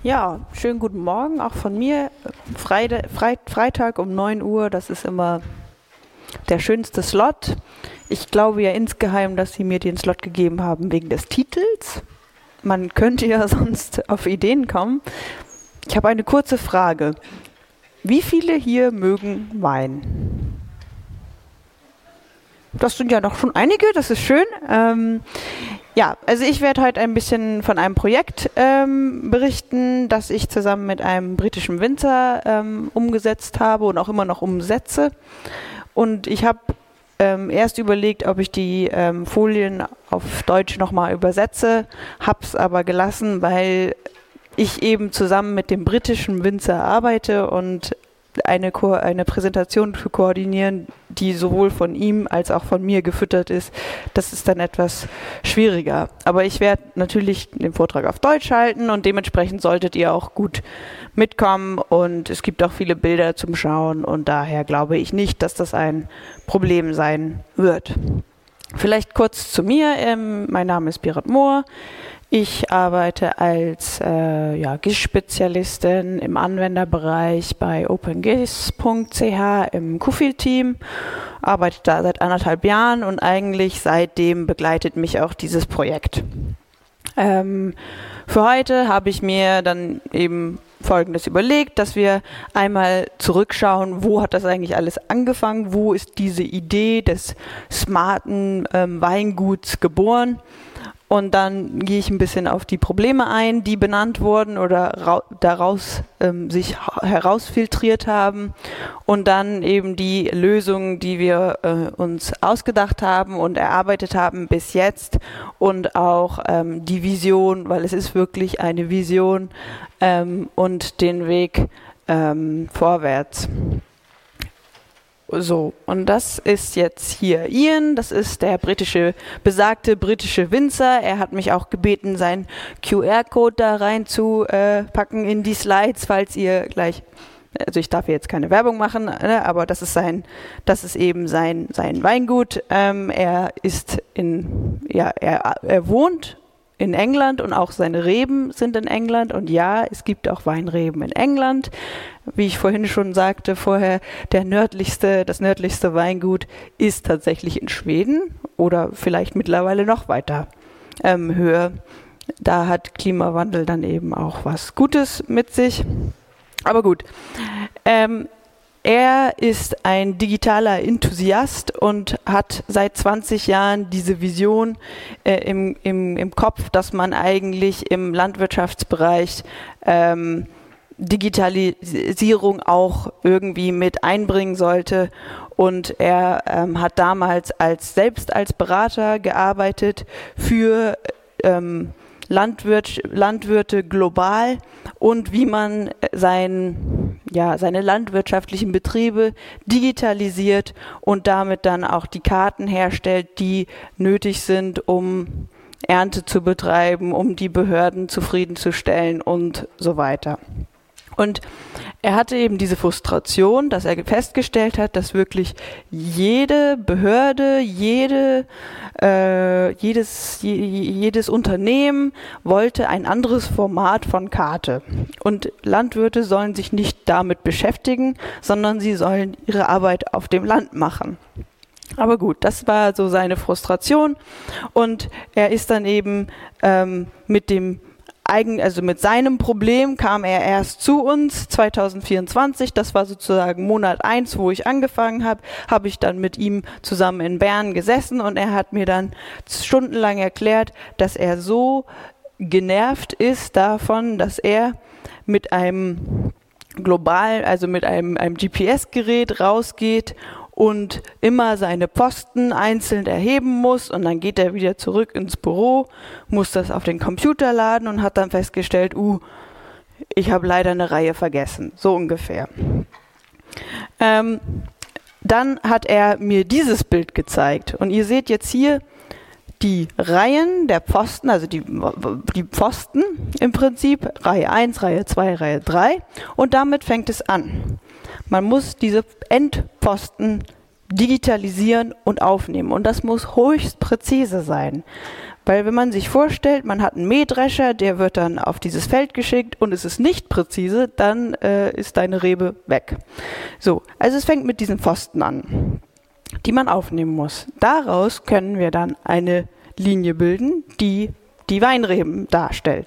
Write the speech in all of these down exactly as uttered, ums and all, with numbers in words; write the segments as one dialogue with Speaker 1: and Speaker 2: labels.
Speaker 1: Ja, schönen guten Morgen auch von mir. Freide, Freit, Freitag um neun Uhr, das ist immer der schönste Slot. Ich glaube ja insgeheim, dass Sie mir den Slot gegeben haben wegen des Titels. Man könnte ja sonst auf Ideen kommen. Ich habe eine kurze Frage. Wie viele hier mögen Wein? Das sind ja noch schon einige, das ist schön. Ähm, ja, also ich werde heute ein bisschen von einem Projekt ähm, berichten, das ich zusammen mit einem britischen Winzer ähm, umgesetzt habe und auch immer noch umsetze. Und ich habe ähm, erst überlegt, ob ich die ähm, Folien auf Deutsch nochmal übersetze, habe es aber gelassen, weil ich eben zusammen mit dem britischen Winzer arbeite und eine, Ko- eine Präsentation zu koordinieren, die sowohl von ihm als auch von mir gefüttert ist, das ist dann etwas schwieriger. Aber ich werde natürlich den Vortrag auf Deutsch halten und dementsprechend solltet ihr auch gut mitkommen und es gibt auch viele Bilder zum Schauen und daher glaube ich nicht, dass das ein Problem sein wird. Vielleicht kurz zu mir. Ähm, mein Name ist Berit Mohr. Ich arbeite als äh, ja, G I S-Spezialistin im Anwenderbereich bei OpenGIS punkt c h im Q-Field-Team, arbeite da seit anderthalb Jahren und eigentlich seitdem begleitet mich auch dieses Projekt. Ähm, für heute habe ich mir dann eben Folgendes überlegt, dass wir einmal zurückschauen, wo hat das eigentlich alles angefangen, wo ist diese Idee des smarten ähm, Weinguts geboren. Und dann gehe ich ein bisschen auf die Probleme ein, die benannt wurden oder ra- daraus ähm, sich ha- herausfiltriert haben. Und dann eben die Lösungen, die wir äh, uns ausgedacht haben und erarbeitet haben bis jetzt. Und auch ähm, die Vision, weil es ist wirklich eine Vision ähm, und den Weg ähm, vorwärts. So, und das ist jetzt hier Ian, das ist der britische, besagte britische Winzer. Er hat mich auch gebeten, seinen Q R-Code da reinzupacken in die Slides, falls ihr gleich, also ich darf jetzt keine Werbung machen, ne, aber das ist sein, das ist eben sein, sein Weingut. Ähm, er ist in, ja, er, er wohnt in England und auch seine Reben sind in England und ja, es gibt auch Weinreben in England. Wie ich vorhin schon sagte, vorher der nördlichste, das nördlichste Weingut ist tatsächlich in Schweden oder vielleicht mittlerweile noch weiter ähm, höher. Da hat Klimawandel dann eben auch was Gutes mit sich. Aber gut, ähm, er ist ein digitaler Enthusiast und hat seit zwanzig Jahren diese Vision äh, im, im, im Kopf, dass man eigentlich im Landwirtschaftsbereich ähm, Digitalisierung auch irgendwie mit einbringen sollte. Und er ähm, hat damals als selbst als Berater gearbeitet für ähm, Landwirt, Landwirte global und wie man sein, ja, seine landwirtschaftlichen Betriebe digitalisiert und damit dann auch die Karten herstellt, die nötig sind, um Ernte zu betreiben, um die Behörden zufriedenzustellen und so weiter. Und er hatte eben diese Frustration, dass er festgestellt hat, dass wirklich jede Behörde, jede, äh, jedes, je, jedes Unternehmen wollte ein anderes Format von Karte. Und Landwirte sollen sich nicht damit beschäftigen, sondern sie sollen ihre Arbeit auf dem Land machen. Aber gut, das war so seine Frustration und er ist dann eben ähm, mit dem Eigen, also mit seinem Problem kam er erst zu uns zwanzig vierundzwanzig, das war sozusagen Monat eins, wo ich angefangen habe, habe ich dann mit ihm zusammen in Bern gesessen und er hat mir dann stundenlang erklärt, dass er so genervt ist davon, dass er mit einem global, also mit einem, einem G P S-Gerät rausgeht und immer seine Posten einzeln erheben muss und dann geht er wieder zurück ins Büro, muss das auf den Computer laden und hat dann festgestellt, uh, ich habe leider eine Reihe vergessen, so ungefähr. Ähm, dann hat er mir dieses Bild gezeigt und ihr seht jetzt hier die Reihen der Pfosten, also die, die Pfosten im Prinzip, Reihe eins, Reihe zwei, Reihe drei und damit fängt es an. Man muss diese Endposten digitalisieren und aufnehmen. Und das muss höchst präzise sein. Weil wenn man sich vorstellt, man hat einen Mähdrescher, der wird dann auf dieses Feld geschickt und es ist nicht präzise, dann äh, ist deine Rebe weg. So, also es fängt mit diesen Pfosten an, die man aufnehmen muss. Daraus können wir dann eine Linie bilden, die die Weinreben darstellt.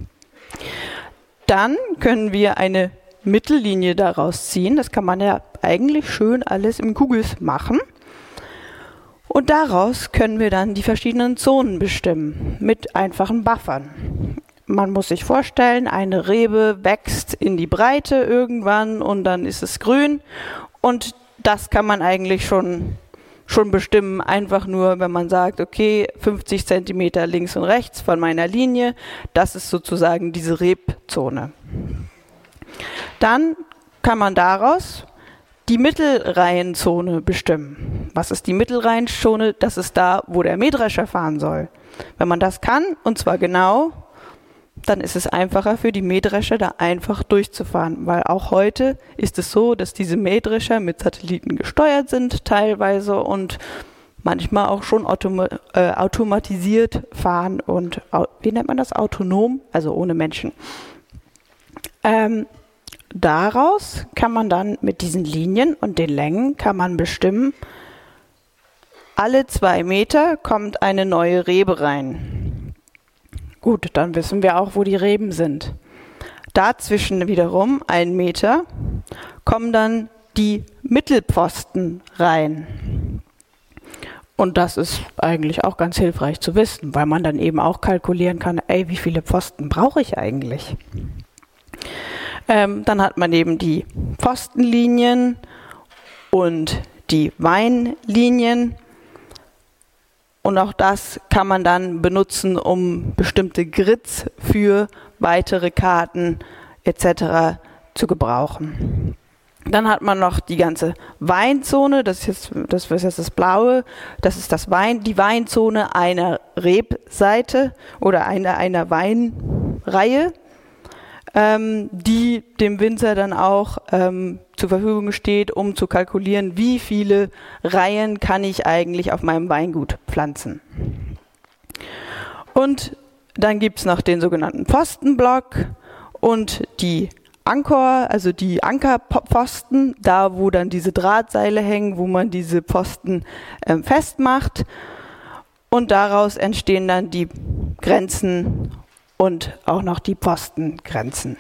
Speaker 1: Dann können wir eine Mittellinie daraus ziehen. Das kann man ja eigentlich schön alles im Kugels machen. Und daraus können wir dann die verschiedenen Zonen bestimmen mit einfachen Buffern. Man muss sich vorstellen, eine Rebe wächst in die Breite irgendwann und dann ist es grün. Und das kann man eigentlich schon, schon bestimmen, einfach nur, wenn man sagt, okay, fünfzig Zentimeter links und rechts von meiner Linie, das ist sozusagen diese Rebzone. Dann kann man daraus die Mittelreihenzone bestimmen. Was ist die Mittelreihenzone? Das ist da, wo der Mähdrescher fahren soll. Wenn man das kann, und zwar genau, dann ist es einfacher für die Mähdrescher, da einfach durchzufahren. Weil auch heute ist es so, dass diese Mähdrescher mit Satelliten gesteuert sind teilweise und manchmal auch schon automa äh, automatisiert fahren und, wie nennt man das, autonom, also ohne Menschen. Ähm, Daraus kann man dann mit diesen Linien und den Längen kann man bestimmen, alle zwei Meter kommt eine neue Rebe rein. Gut, dann wissen wir auch, wo die Reben sind. Dazwischen wiederum, einen Meter, kommen dann die Mittelpfosten rein. Und das ist eigentlich auch ganz hilfreich zu wissen, weil man dann eben auch kalkulieren kann, ey, wie viele Pfosten brauche ich eigentlich? Ähm, dann hat man eben die Pfostenlinien und die Weinlinien. Und auch das kann man dann benutzen, um bestimmte Grids für weitere Karten et cetera zu gebrauchen. Dann hat man noch die ganze Weinzone, das ist jetzt das, ist jetzt das Blaue, das ist das Wein, die Weinzone einer Rebseite oder einer, einer Weinreihe. Ähm, die dem Winzer dann auch ähm, zur Verfügung steht, um zu kalkulieren, wie viele Reihen kann ich eigentlich auf meinem Weingut pflanzen. Und dann gibt es noch den sogenannten Pfostenblock und die Ankor, also die Ankerpfosten, da wo dann diese Drahtseile hängen, wo man diese Pfosten ähm, festmacht. Und daraus entstehen dann die Grenzen und auch noch die Pfostengrenzen.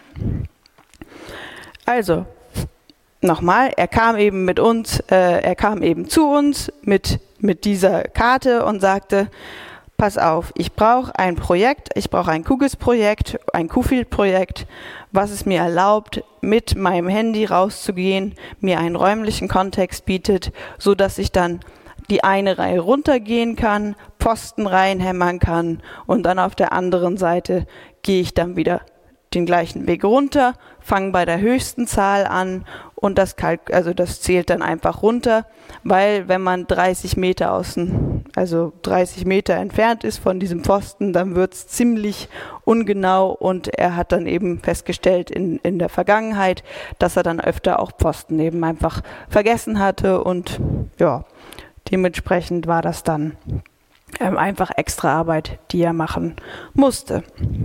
Speaker 1: Also, nochmal, er kam eben mit uns, äh, er kam eben zu uns mit, mit dieser Karte und sagte, pass auf, ich brauche ein Projekt, ich brauche ein Kugels-Projekt, ein Q-Field-Projekt, was es mir erlaubt, mit meinem Handy rauszugehen, mir einen räumlichen Kontext bietet, so dass ich dann die eine Reihe runtergehen kann, Pfosten reinhämmern kann und dann auf der anderen Seite gehe ich dann wieder den gleichen Weg runter, fange bei der höchsten Zahl an und das, Kalk also das zählt dann einfach runter, weil wenn man dreißig Meter außen, also dreißig Meter entfernt ist von diesem Pfosten, dann wird es ziemlich ungenau und er hat dann eben festgestellt in, in der Vergangenheit, dass er dann öfter auch Pfosten eben einfach vergessen hatte und ja, dementsprechend war das dann ähm, einfach extra Arbeit, die er machen musste.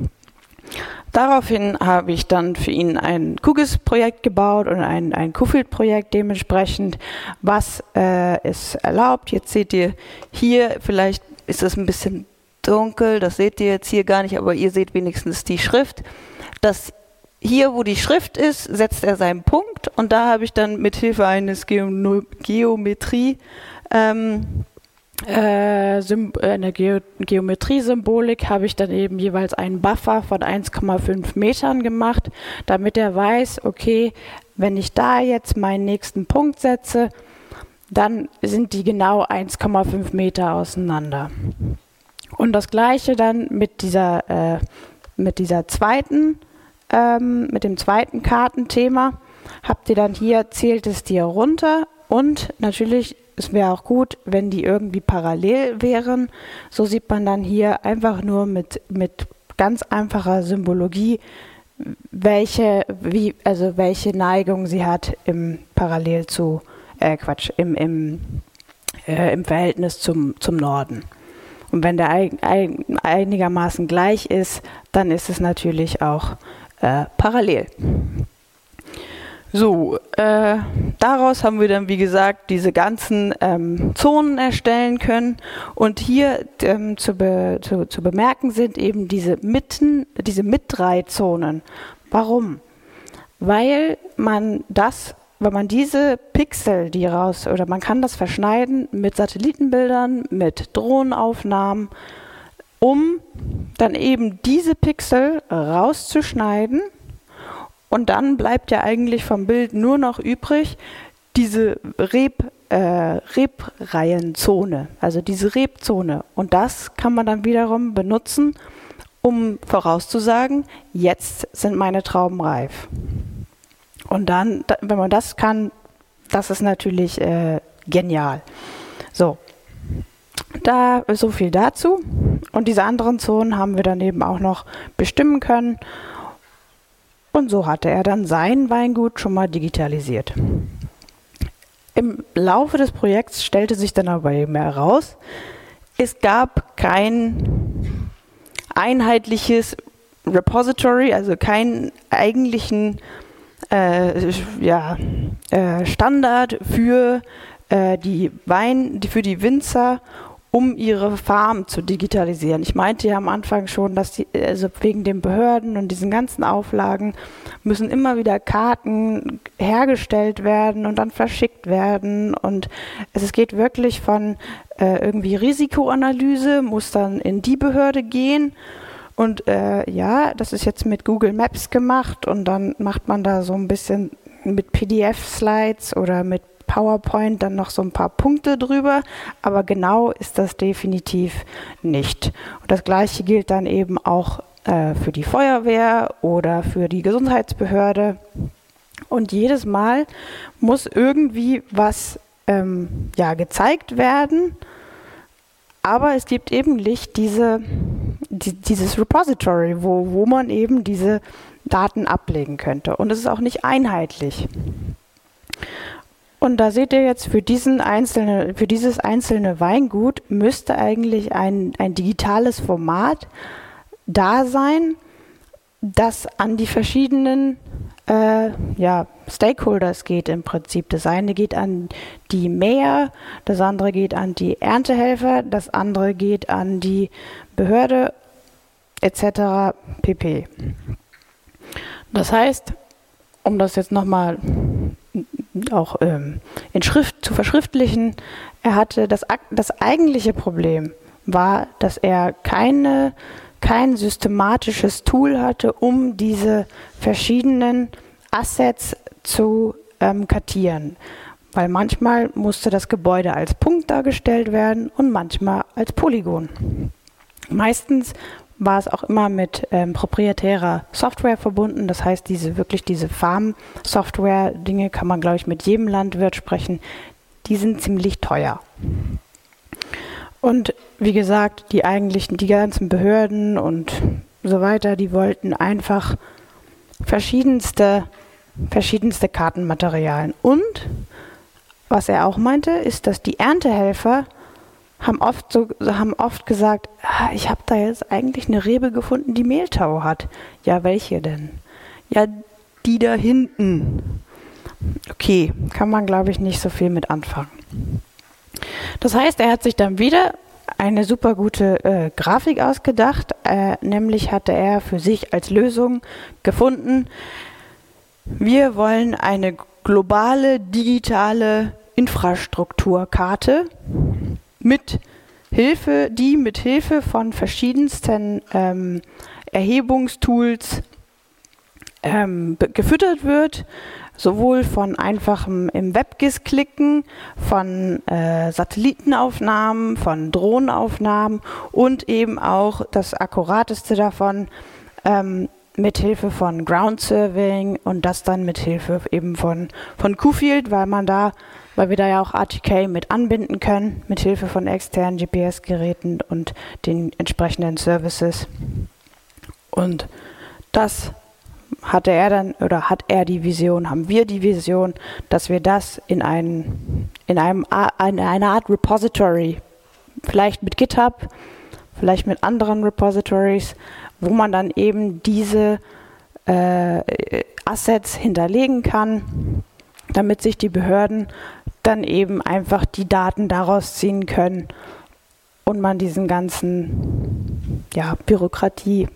Speaker 1: Daraufhin habe ich dann für ihn ein Kugels-Projekt gebaut und ein, ein Q-Field-Projekt dementsprechend, was äh, es erlaubt. Jetzt seht ihr hier, vielleicht ist es ein bisschen dunkel, das seht ihr jetzt hier gar nicht, aber ihr seht wenigstens die Schrift. Das hier, wo die Schrift ist, setzt er seinen Punkt und da habe ich dann mit Hilfe eines Geo Geometrie ähm, äh, eine Ge Geometrie-Symbolik habe ich dann eben jeweils einen Buffer von eins Komma fünf Metern gemacht, damit er weiß, okay, wenn ich da jetzt meinen nächsten Punkt setze, dann sind die genau eins Komma fünf Meter auseinander. Und das gleiche dann mit dieser, äh, mit dieser zweiten, ähm, mit dem zweiten Kartenthema, habt ihr dann hier, zählt es dir runter und natürlich, es wäre auch gut, wenn die irgendwie parallel wären. So sieht man dann hier einfach nur mit, mit ganz einfacher Symbologie, welche, wie, also welche Neigung sie hat im parallel zu äh, Quatsch, im, im, äh, im Verhältnis zum, zum Norden. Und wenn der ein, ein, einigermaßen gleich ist, dann ist es natürlich auch äh, parallel. So, äh, daraus haben wir dann, wie gesagt, diese ganzen ähm, Zonen erstellen können. Und hier ähm, zu, be, zu, zu bemerken sind eben diese Mitten, diese Mitreizonen. Warum? Weil man das, wenn man diese Pixel, die raus, oder man kann das verschneiden mit Satellitenbildern, mit Drohnenaufnahmen, um dann eben diese Pixel rauszuschneiden. Und dann bleibt ja eigentlich vom Bild nur noch übrig diese Reb, äh, Rebreihenzone, also diese Rebzone. Und das kann man dann wiederum benutzen, um vorauszusagen, jetzt sind meine Trauben reif. Und dann, wenn man das kann, das ist natürlich äh, genial. So, da so viel dazu. Und diese anderen Zonen haben wir dann eben auch noch bestimmen können. Und so hatte er dann sein Weingut schon mal digitalisiert. Im Laufe des Projekts stellte sich dann aber eben heraus, es gab kein einheitliches Repository, also keinen eigentlichen äh, ja, äh, Standard für äh, die Wein, die, für die Winzer, um ihre Farm zu digitalisieren. Ich meinte ja am Anfang schon, dass die, also wegen den Behörden und diesen ganzen Auflagen müssen immer wieder Karten hergestellt werden und dann verschickt werden. Und es geht wirklich von äh, irgendwie Risikoanalyse, muss dann in die Behörde gehen. Und äh, ja, das ist jetzt mit Google Maps gemacht und dann macht man da so ein bisschen mit P D F-Slides oder mit PowerPoint dann noch so ein paar Punkte drüber, aber genau ist das definitiv nicht. Und das Gleiche gilt dann eben auch äh, für die Feuerwehr oder für die Gesundheitsbehörde. Und jedes Mal muss irgendwie was ähm, ja, gezeigt werden, aber es gibt eben nicht diese, die, dieses Repository, wo, wo man eben diese Daten ablegen könnte. Und es ist auch nicht einheitlich. Und da seht ihr jetzt, für, diesen einzelne, für dieses einzelne Weingut müsste eigentlich ein, ein digitales Format da sein, das an die verschiedenen äh, ja, Stakeholders geht im Prinzip. Das eine geht an die Mäher, das andere geht an die Erntehelfer, das andere geht an die Behörde et cetera pp. Das heißt, um das jetzt nochmal auch ähm, in Schrift zu verschriftlichen, er hatte das, das eigentliche Problem war, dass er keine, kein systematisches Tool hatte, um diese verschiedenen Assets zu ähm, kartieren. Weil manchmal musste das Gebäude als Punkt dargestellt werden und manchmal als Polygon. Meistens war es auch immer mit ähm, proprietärer Software verbunden. Das heißt, diese wirklich diese Farm-Software-Dinge kann man, glaube ich, mit jedem Landwirt sprechen. Die sind ziemlich teuer. Und wie gesagt, die eigentlichen, die ganzen Behörden und so weiter, die wollten einfach verschiedenste, verschiedenste Kartenmaterialien. Und was er auch meinte, ist, dass die Erntehelfer haben oft so haben oft gesagt, ah, ich habe da jetzt eigentlich eine Rebe gefunden, die Mehltau hat. Ja, welche denn? Ja, die da hinten. Okay, kann man, glaube ich, nicht so viel mit anfangen. Das heißt, er hat sich dann wieder eine super gute äh, Grafik ausgedacht, äh, nämlich hatte er für sich als Lösung gefunden, wir wollen eine globale digitale Infrastrukturkarte mit Hilfe, die mit Hilfe von verschiedensten ähm, Erhebungstools ähm, gefüttert wird, sowohl von einfachem im WebGIS klicken, von äh, Satellitenaufnahmen, von Drohnenaufnahmen und eben auch das akkurateste davon ähm, mit Hilfe von Ground Surveying und das dann mit Hilfe eben von von Q-Field, weil man da weil wir da ja auch R T K mit anbinden können, mit Hilfe von externen G P S-Geräten und den entsprechenden Services. Und das hatte er dann oder hat er die Vision, haben wir die Vision, dass wir das in, ein, in, einem, in einer Art Repository, vielleicht mit GitHub, vielleicht mit anderen Repositories, wo man dann eben diese äh, Assets hinterlegen kann, damit sich die Behörden dann eben einfach die Daten daraus ziehen können und man diesen ganzen ja, Bürokratie,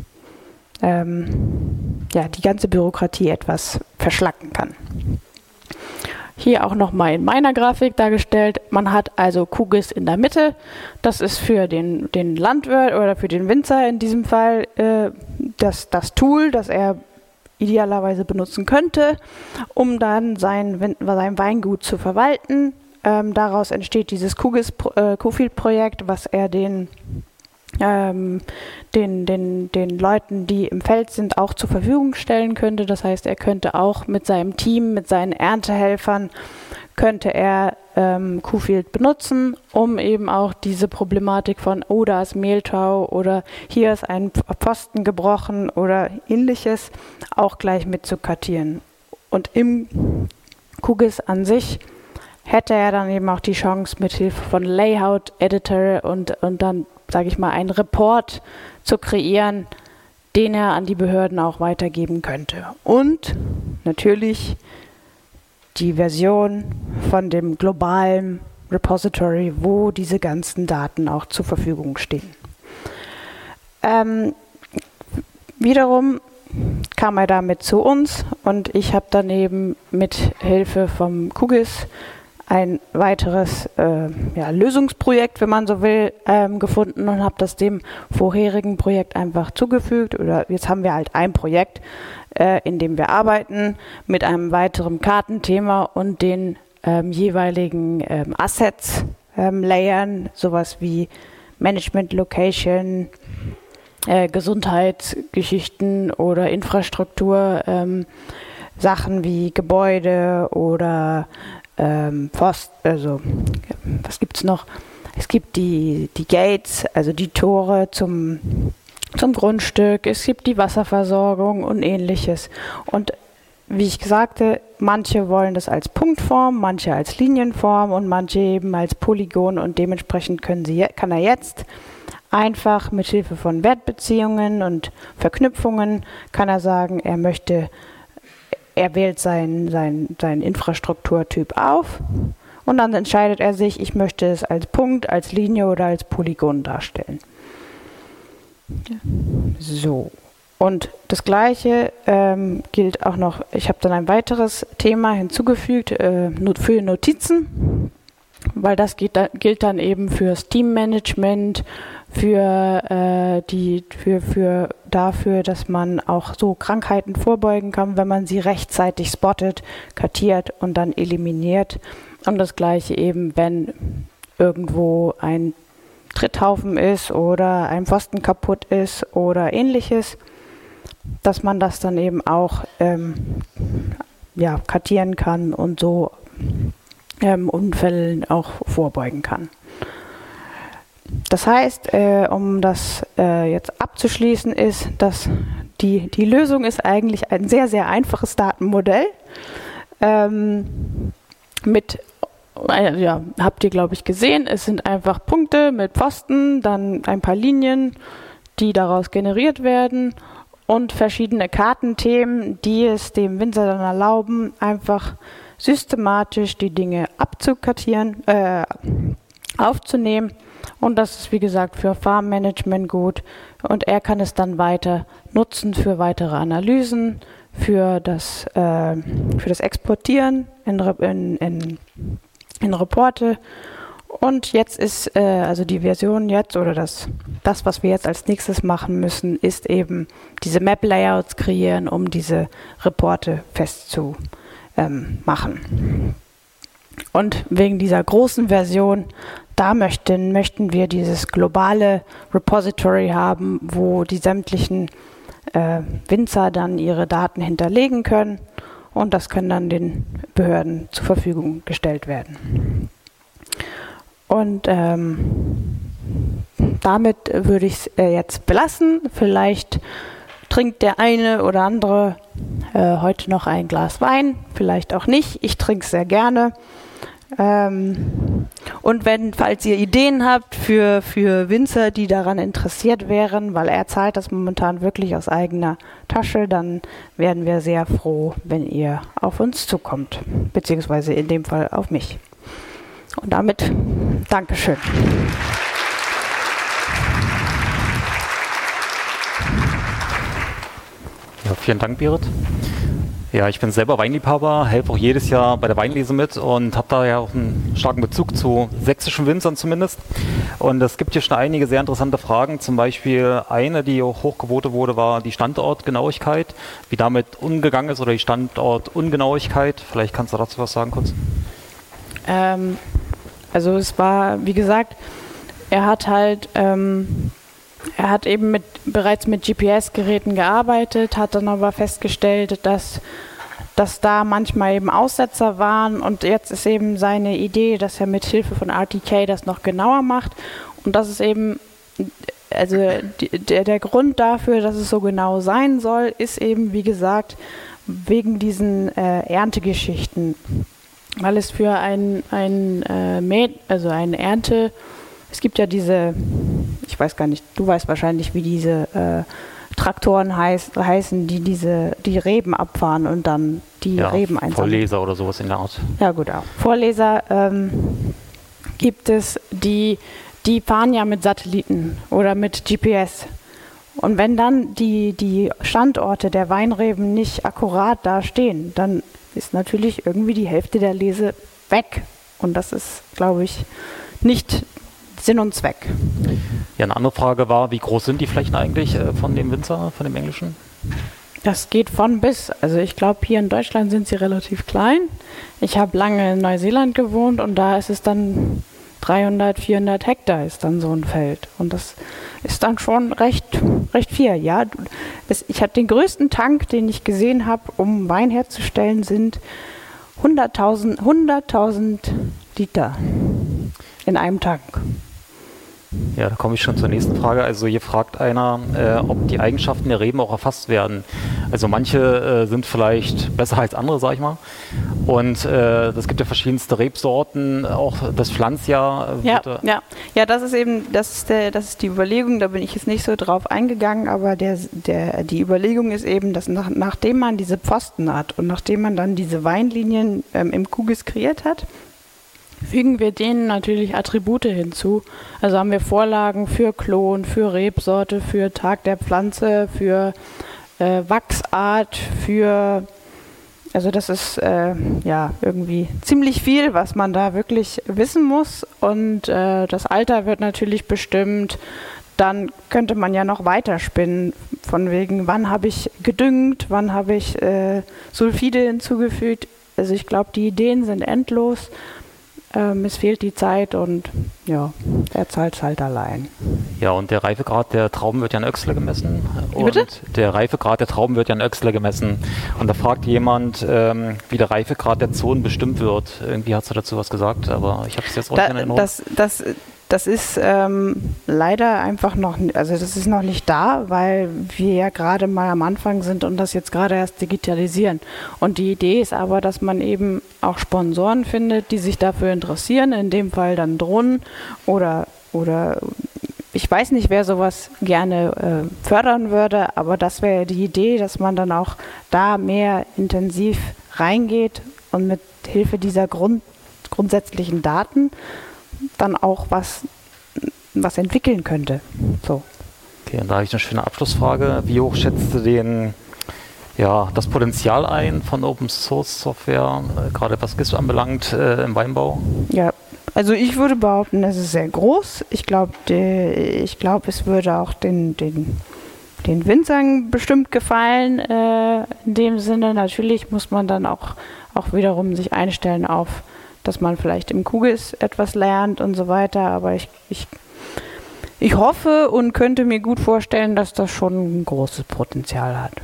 Speaker 1: ähm, ja, die ganze Bürokratie etwas verschlacken kann. Hier auch nochmal in meiner Grafik dargestellt. Man hat also QGIS in der Mitte. Das ist für den, den Landwirt oder für den Winzer in diesem Fall äh, das, das Tool, das er idealerweise benutzen könnte, um dann sein, sein Weingut zu verwalten. Ähm, daraus entsteht dieses QGIS, äh, Q-Field-Projekt, was er den, ähm, den, den, den Leuten, die im Feld sind, auch zur Verfügung stellen könnte. Das heißt, er könnte auch mit seinem Team, mit seinen Erntehelfern, könnte er ähm, Q-Field benutzen, um eben auch diese Problematik von, oh, da ist Mehltau oder hier ist ein Pfosten gebrochen oder ähnliches auch gleich mit zu kartieren. Und im QGIS an sich hätte er dann eben auch die Chance, mit Hilfe von Layout, Editor und, und dann, sage ich mal, einen Report zu kreieren, den er an die Behörden auch weitergeben könnte. Und natürlich die Version von dem globalen Repository, wo diese ganzen Daten auch zur Verfügung stehen. Ähm, wiederum kam er damit zu uns und ich habe dann eben mit Hilfe vom QGIS ein weiteres äh, ja, Lösungsprojekt, wenn man so will, ähm, gefunden und habe das dem vorherigen Projekt einfach zugefügt. Oder jetzt haben wir halt ein Projekt, äh, in dem wir arbeiten, mit einem weiteren Kartenthema und den ähm, jeweiligen ähm, Assets ähm, layern, sowas wie Management Location, äh, Gesundheitsgeschichten oder Infrastruktur, ähm, Sachen wie Gebäude oder Ähm, Post, also was gibt's noch? Es gibt die, die Gates, also die Tore zum, zum Grundstück, es gibt die Wasserversorgung und ähnliches. Und wie ich sagte, manche wollen das als Punktform, manche als Linienform und manche eben als Polygon und dementsprechend können sie, kann er jetzt einfach mit Hilfe von Wertbeziehungen und Verknüpfungen kann er sagen, er möchte Er wählt seinen sein, sein Infrastrukturtyp auf und dann entscheidet er sich, ich möchte es als Punkt, als Linie oder als Polygon darstellen. So, und das Gleiche ähm, gilt auch noch, ich habe dann ein weiteres Thema hinzugefügt äh, für Notizen, weil das geht, gilt dann eben fürs Teammanagement, für äh, die für für dafür, dass man auch so Krankheiten vorbeugen kann, wenn man sie rechtzeitig spottet, kartiert und dann eliminiert. Und das Gleiche eben, wenn irgendwo ein Tritthaufen ist oder ein Pfosten kaputt ist oder ähnliches, dass man das dann eben auch ähm, ja, kartieren kann und so ähm, Unfällen auch vorbeugen kann. Das heißt, äh, um das äh, jetzt abzuschließen, ist, dass die, die Lösung ist eigentlich ein sehr, sehr einfaches Datenmodell. Ähm, mit, äh, ja, habt ihr, glaube ich, gesehen, es sind einfach Punkte mit Pfosten, dann ein paar Linien, die daraus generiert werden und verschiedene Kartenthemen, die es dem Winzer dann erlauben, einfach systematisch die Dinge abzukartieren, äh, aufzunehmen. Und das ist, wie gesagt, für Farmmanagement gut. Und er kann es dann weiter nutzen für weitere Analysen, für das, äh, für das Exportieren in, in, in, in Reporte. Und jetzt ist, äh, also die Version jetzt, oder das, das, was wir jetzt als nächstes machen müssen, ist eben diese Map-Layouts kreieren, um diese Reporte festzumachen. Ähm, Und wegen dieser großen Version, da möchten, möchten wir dieses globale Repository haben, wo die sämtlichen äh, Winzer dann ihre Daten hinterlegen können und das können dann den Behörden zur Verfügung gestellt werden. Und ähm, damit würde ich es äh, jetzt belassen. Vielleicht trinkt der eine oder andere äh, heute noch ein Glas Wein, vielleicht auch nicht. Ich trinke es sehr gerne. Ähm, und wenn, falls ihr Ideen habt für, für Winzer, die daran interessiert wären, weil er zahlt das momentan wirklich aus eigener Tasche, dann werden wir sehr froh, wenn ihr auf uns zukommt, beziehungsweise in dem Fall auf mich. Und damit Dankeschön.
Speaker 2: Ja, vielen Dank, Berit. Ja, ich bin selber Weinliebhaber, helfe auch jedes Jahr bei der Weinlese mit und habe da ja auch einen starken Bezug zu sächsischen Winzern zumindest. Und es gibt hier schon einige sehr interessante Fragen. Zum Beispiel eine, die auch hochgevotet wurde, war die Standortgenauigkeit, wie damit umgegangen ist oder die Standortungenauigkeit. Vielleicht kannst du dazu was sagen kurz.
Speaker 1: Ähm, also es war, wie gesagt, er hat halt... Ähm, Er hat eben mit, bereits mit G P S-Geräten gearbeitet, hat dann aber festgestellt, dass, dass da manchmal eben Aussetzer waren und jetzt ist eben seine Idee, dass er mit Hilfe von R T K das noch genauer macht und das ist eben, also die, der, der Grund dafür, dass es so genau sein soll, ist eben, wie gesagt, wegen diesen äh, Erntegeschichten, weil es für ein, ein, äh, Mä- also eine Ernte, es gibt ja diese, ich weiß gar nicht, du weißt wahrscheinlich, wie diese äh, Traktoren heiß, heißen, die diese die Reben abfahren und dann die
Speaker 2: ja,
Speaker 1: Reben einsammeln.
Speaker 2: Vorleser oder sowas in der Art.
Speaker 1: Ja gut, auch. Vorleser ähm, gibt es, die, die fahren ja mit Satelliten oder mit G P S. Und wenn dann die, die Standorte der Weinreben nicht akkurat da stehen, dann ist natürlich irgendwie die Hälfte der Lese weg. Und das ist, glaube ich, nicht Sinn und Zweck.
Speaker 2: Ja, eine andere Frage war, wie groß sind die Flächen eigentlich äh, von dem Winzer, von dem englischen?
Speaker 1: Das geht von bis. Also ich glaube, hier in Deutschland sind sie relativ klein. Ich habe lange in Neuseeland gewohnt und da ist es dann dreihundert, vierhundert Hektar ist dann so ein Feld. Und das ist dann schon recht, recht viel. Ja, es, ich habe den größten Tank, den ich gesehen habe, um Wein herzustellen, sind hunderttausend, hunderttausend Liter in einem Tank.
Speaker 2: Ja, da komme ich schon zur nächsten Frage. Also hier fragt einer, äh, ob die Eigenschaften der Reben auch erfasst werden. Also manche äh, sind vielleicht besser als andere, sag ich mal. Und äh, es gibt ja verschiedenste Rebsorten, auch das Pflanzjahr.
Speaker 1: Ja, ja, ja, das ist eben, das ist der, das ist die Überlegung. Da bin ich jetzt nicht so drauf eingegangen, aber der, der, die Überlegung ist eben, dass nach, nachdem man diese Pfosten hat und nachdem man dann diese Weinlinien ähm, im Kugis kreiert hat, fügen wir denen natürlich Attribute hinzu. Also haben wir Vorlagen für Klon, für Rebsorte, für Tag der Pflanze, für äh, Wachsart, für, also das ist äh, ja irgendwie ziemlich viel, was man da wirklich wissen muss. Und äh, das Alter wird natürlich bestimmt. Dann könnte man ja noch weiterspinnen, von wegen, wann habe ich gedüngt, wann habe ich äh, Sulfide hinzugefügt. Also ich glaube, die Ideen sind endlos. Ähm, es fehlt die Zeit und ja, er zahlt es halt allein.
Speaker 2: Ja, und der Reifegrad der Trauben wird ja in Öxle gemessen.
Speaker 1: Wie bitte?
Speaker 2: Und der Reifegrad der Trauben wird ja in Öxle gemessen. Und da fragt jemand, ähm, wie der Reifegrad der Zonen bestimmt wird. Irgendwie hast du dazu was gesagt, aber ich habe es jetzt auch nicht in Erinnerung.
Speaker 1: Das, das, das ist ähm, leider einfach noch, also das ist noch nicht da, weil wir ja gerade mal am Anfang sind und das jetzt gerade erst digitalisieren. Und die Idee ist aber, dass man eben auch Sponsoren findet, die sich dafür interessieren, in dem Fall dann Drohnen oder, oder ich weiß nicht, wer sowas gerne äh, fördern würde, aber das wäre die Idee, dass man dann auch da mehr intensiv reingeht und mit Hilfe dieser Grund, grundsätzlichen Daten dann auch was, was entwickeln könnte. So.
Speaker 2: Okay, und da habe ich eine schöne Abschlussfrage. Wie hoch schätzt du den, ja, das Potenzial ein von Open Source Software, äh, gerade was G I S anbelangt, äh, im Weinbau?
Speaker 1: Ja, also ich würde behaupten, es ist sehr groß. Ich glaube, ich glaube, es würde auch den, den, den Winzern bestimmt gefallen. Äh, in dem Sinne, natürlich muss man dann auch, auch wiederum sich einstellen auf, dass man vielleicht im Kugis etwas lernt und so weiter. Aber ich, ich, ich hoffe und könnte mir gut vorstellen, dass das schon ein großes Potenzial hat.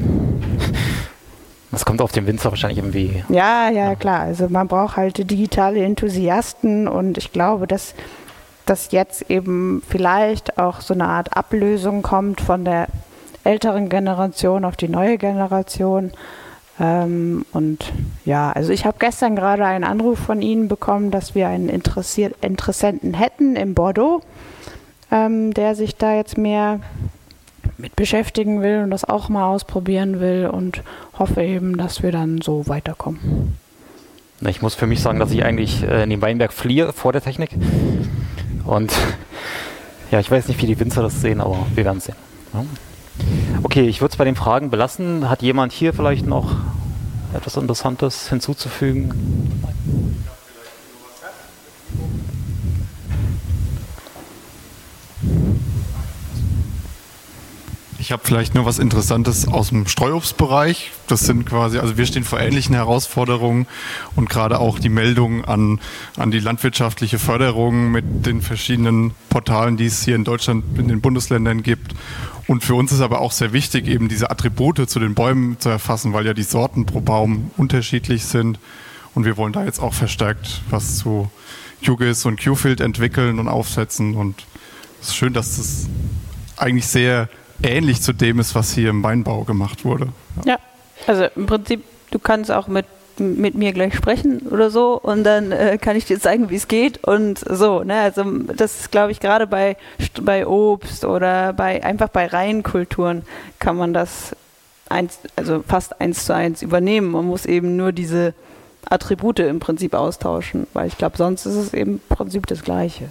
Speaker 2: Das kommt auf den Winzer wahrscheinlich irgendwie.
Speaker 1: Ja, ja, klar. Also man braucht halt digitale Enthusiasten und ich glaube, dass, dass jetzt eben vielleicht auch so eine Art Ablösung kommt von der älteren Generation auf die neue Generation. Ähm, und ja, also ich habe gestern gerade einen Anruf von Ihnen bekommen, dass wir einen Interessier- Interessenten hätten in Bordeaux, ähm, der sich da jetzt mehr mit beschäftigen will und das auch mal ausprobieren will, und hoffe eben, dass wir dann so weiterkommen.
Speaker 2: Ich muss für mich sagen, dass ich eigentlich äh, in den Weinberg fliehe vor der Technik. Und ja, ich weiß nicht, wie die Winzer das sehen, aber wir werden es sehen. Ja. Okay, ich würde es bei den Fragen belassen. Hat jemand hier vielleicht noch etwas Interessantes hinzuzufügen?
Speaker 3: Ich habe vielleicht nur was Interessantes aus dem Streuobstbereich. Das sind quasi, also wir stehen vor ähnlichen Herausforderungen und gerade auch die Meldung an, an die landwirtschaftliche Förderung mit den verschiedenen Portalen, die es hier in Deutschland in den Bundesländern gibt. Und für uns ist aber auch sehr wichtig, eben diese Attribute zu den Bäumen zu erfassen, weil ja die Sorten pro Baum unterschiedlich sind. Und wir wollen da jetzt auch verstärkt was zu Q G I S und Q-Field entwickeln und aufsetzen. Und es ist schön, dass das eigentlich sehr ähnlich zu dem ist, was hier im Weinbau gemacht wurde.
Speaker 1: Ja, ja, also im Prinzip, du kannst auch mit, mit mir gleich sprechen oder so, und dann äh, kann ich dir zeigen, wie es geht und so. Ne? Also das ist, glaube ich, gerade bei, bei Obst oder bei einfach bei Reihenkulturen kann man das eins, also fast eins zu eins übernehmen. Man muss eben nur diese Attribute im Prinzip austauschen, weil ich glaube, sonst ist es eben im Prinzip das Gleiche.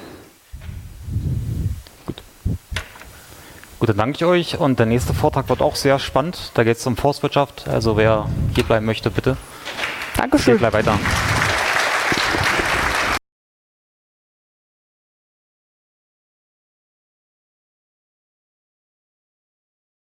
Speaker 2: Gut, dann danke ich euch, und der nächste Vortrag wird auch sehr spannend. Da geht es um Forstwirtschaft, also wer hier bleiben möchte, bitte.
Speaker 1: Dankeschön.
Speaker 2: Geht gleich weiter.